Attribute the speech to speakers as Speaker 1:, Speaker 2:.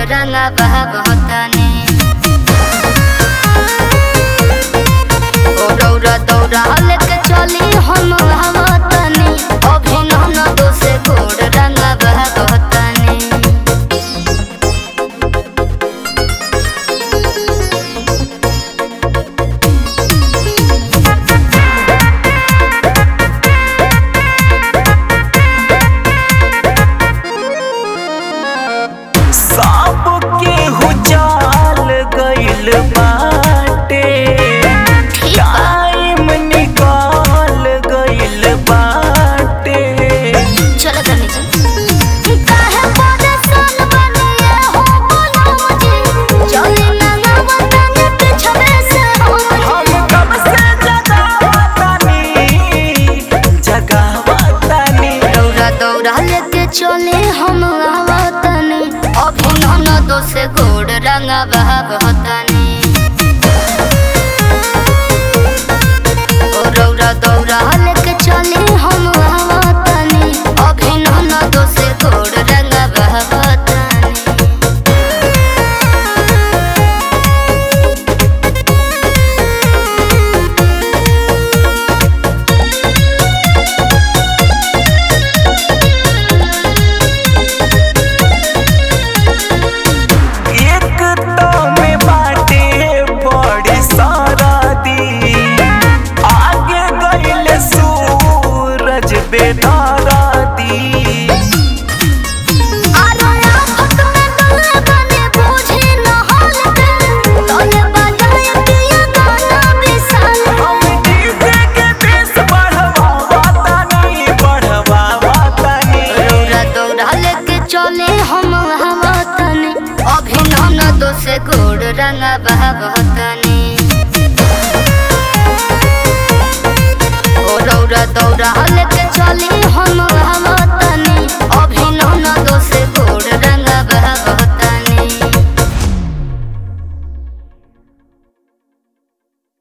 Speaker 1: रंगा बहतनी दौरा दौरा लेके चली हम हवतनी अभिनव दोसे गोड़ रंगा बहतनी
Speaker 2: बाटे टाइम निकाल गइल बाटे
Speaker 1: चलो तनी जी काहे परेशान बनिए हो बोलो मुझे चली ना वतन पिछड़े से
Speaker 2: हम कब से जगावतनी
Speaker 1: दौरा दौरा लेके चले हम आवतनी अभिनव दोसे गोड़ रंगा बहतनी दौरा लेके चले हम आवतनी अभिनव दोसे गोड़ रंगा बहतनी दोसे गोड़ रंगा बहतनी दौरा लेके चली हम